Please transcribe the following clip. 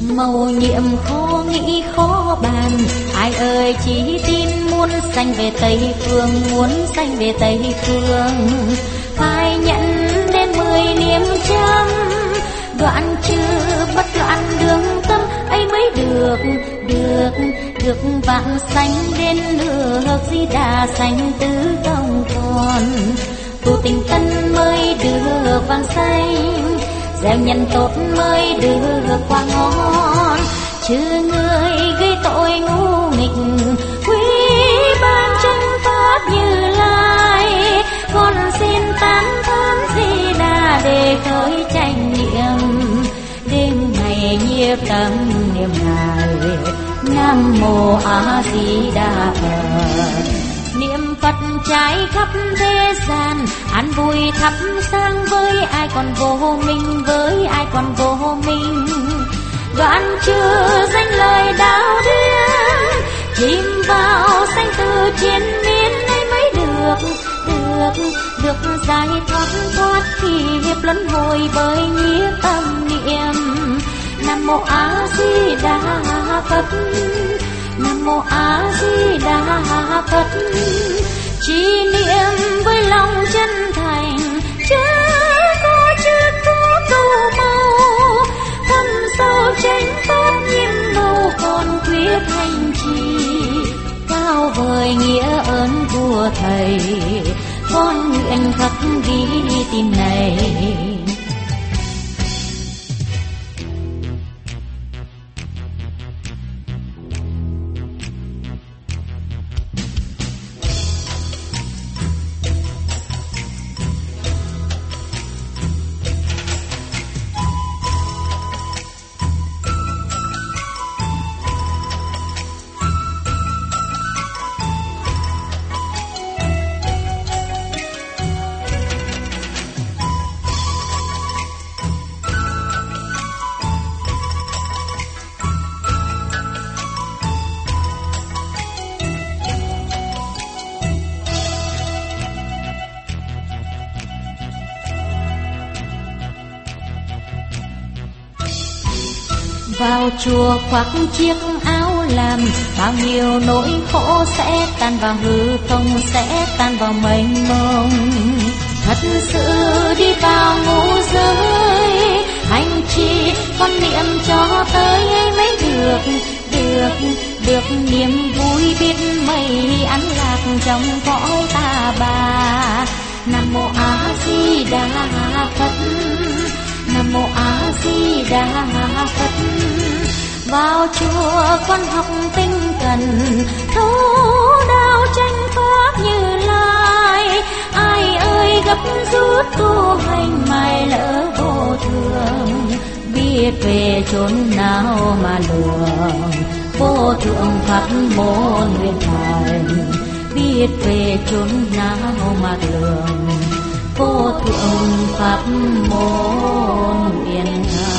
Mầu nhiệm khó nghĩ khó bàn, ai ơi chỉ tin muốn sanh về Tây Phương, muốn sanh về Tây Phương. Phải nhận đến 10 niệm trăm, đoạn trừ bất loạn đường tâm ấy mới được vạn sanh đến nước Di Đà sanh tứ không còn. Tu tinh tân mới được vạn sanh, gieo nhân tốt mới được quả ngon. Chứ người gây tội ngu nghịch, quý ban chân pháp Như Lai. Con xin tán thán Di Đà để khởi chánh niệm, đêm ngày nhiếp tâm niệm Ngài. Nam mô A Di Đà Phật. Niệm Phật trải khắp thế gian, an vui thắp sáng với ai còn vô minh, với ai còn vô minh. Đoạn chưa danh lời đạo điên, chìm vào sanh tử triền miên ấy mới được giải thoát khi hiệp luân hồi bởi nhiếp tâm niệm. Nam mô A Di Đà Phật, Nam mô A Di Đà Phật. Chỉ niệm với lòng chân thành, chớ có câu màu. Thâm sâu chánh pháp nhiệm màu còn quyết hành trì. Cao vời nghĩa ơn của Thầy, con nguyện khắc ghi tin này. Vào chùa khoác chiếc áo làm, bao nhiêu nỗi khổ sẽ tan vào hư không, sẽ tan vào mênh mông. Thật sự đi vào ngũ giới, hành trì con niệm cho tới mới được niềm vui biết mây an lạc trong cõi ta bà. Nam mô A Di Đà Phật, Nam mô A Di Đà Phật. Vào chùa con học tinh cần, thấu đạo tranh pháp Như Lai. Ai ơi gấp rút tu hành mai lỡ vô thường, biết về chốn nào mà lường. Vô thượng pháp môn nguyện thành, biết về chốn nào mà lường. Vô thượng pháp môn nguyện thành.